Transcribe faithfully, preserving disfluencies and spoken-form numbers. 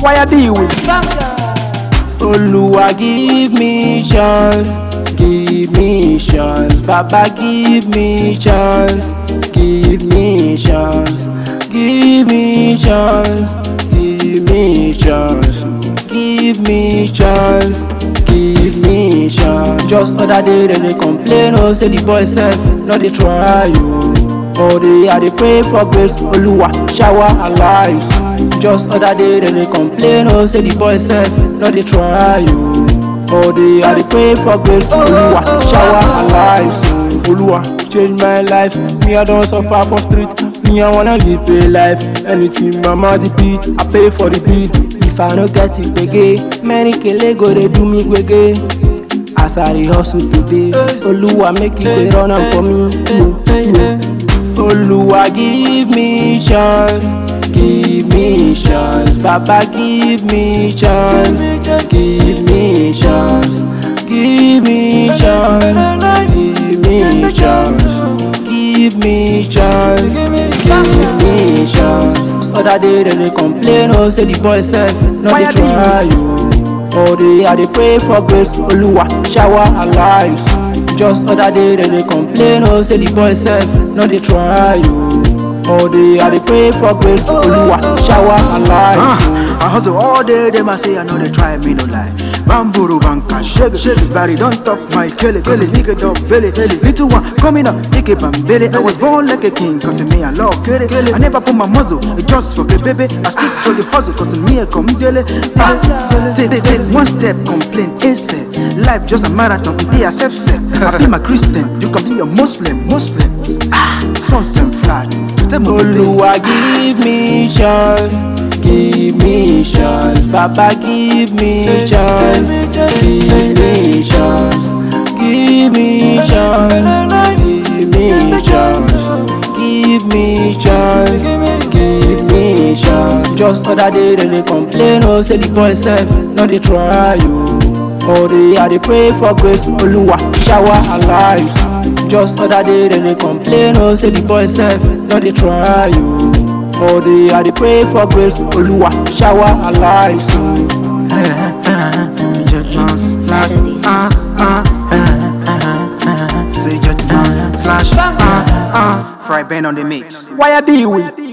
Why I be with Oluwa give me chance, give me chance, Baba give me chance, give me chance, give me chance, give me chance, give me chance, give me chance. Just other day they dey complain, oh say the boy self no dey try you. All day I dey pray for grace, Oluwa shower our lives. Just other day they dey complain, oh say the boy self no dey try you. All day I dey pray for grace, Oluwa shower our lives. Oluwa change my life, me I don suffer for street, me I wanna live a life. Anything mama dey beat, I pay for the beat. If I no get it gbege, many kele go dey do me gbege. As I dey hustle today, Oluwa make it dey run am for me. Oluwa give me chance, give me chance, Baba give me chance, give me chance, give me chance, give me chance, give me chance, give me chance. Other day they dey complain, oh say the boy self no dey try you. All day I dey pray for grace, Oluwa shower our lives. Just other day they dey complain, oh say the boy self no dey try you. All day I dey pray for grace, Oluwa shower our lives. Uh, I hustle all day, them I say I know they try me no lie. Bamburu banka, shake it, shake it, body don't top my kill it, cause it make it up belly, belly. Little one coming up, take it and belly. I was born like a king, cause it me I love kill it. I never put my muzzle, it just for the baby. I stick to the hustle, cause it me I come daily. Take, take, take one step, complain, insect. Life just a marathon, they accept set. I be my Christian, you can be a Muslim, Muslim. Ah, suns and fly. Oluwa give me chance, give me chance, Baba give me chance, give me chance, give me chance, give me chance, give me chance, give me chance. Just other day they dey complain, oh say the boy self no dey try you. All day I dey pray for grace, Oluwa shower our lives. Just other day they dey complain, oh say the boy self no dey try you. All day I dey pray for grace, Oluwa shower our lives. Flash, ah, ah, say jet flash, ah, ah, fry band on the mix. Why I be with